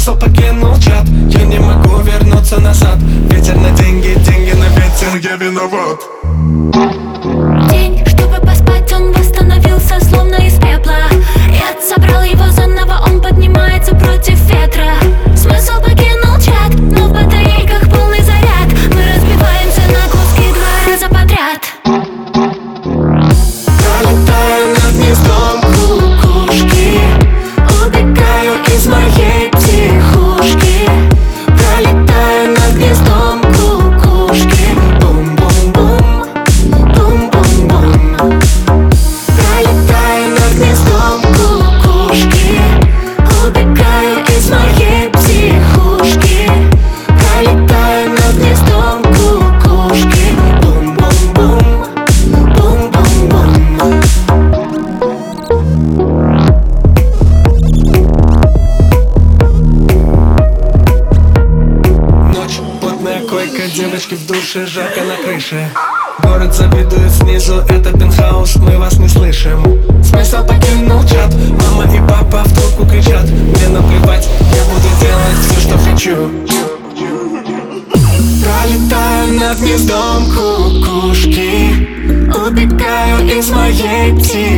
Смысл покинул чат, я не могу вернуться назад. Ветер на деньги, деньги на ветер, я виноват. День, чтобы поспать, он восстановился словно из пепла. Я собрал его заново, он поднимается против ветра. Смысл покинул чат, но в батарейках полный заряд. Мы разбиваемся на куски 2 раза подряд. Пролетаю над гнездом кукушки, убегаю из моей психушки. Пролетаю над гнездом кукушки, бум-бум-бум, бум-бум-бум. Пролетаю над гнездом кукушки, убегаю из моей психушки. Пролетаю над гнездом кукушки, бум-бум-бум, бум-бум-бум. Ночь, потная койка, девочки в душе, жарко на крыше. Город завидует снизу, это пентхаус, мы вас не слышим. Смысл покинул чат, мама и папа в трубку кричат. Мне наплевать, я буду делать все, что хочу. Пролетаю над гнездом кукушки, убегаю из моей психушки.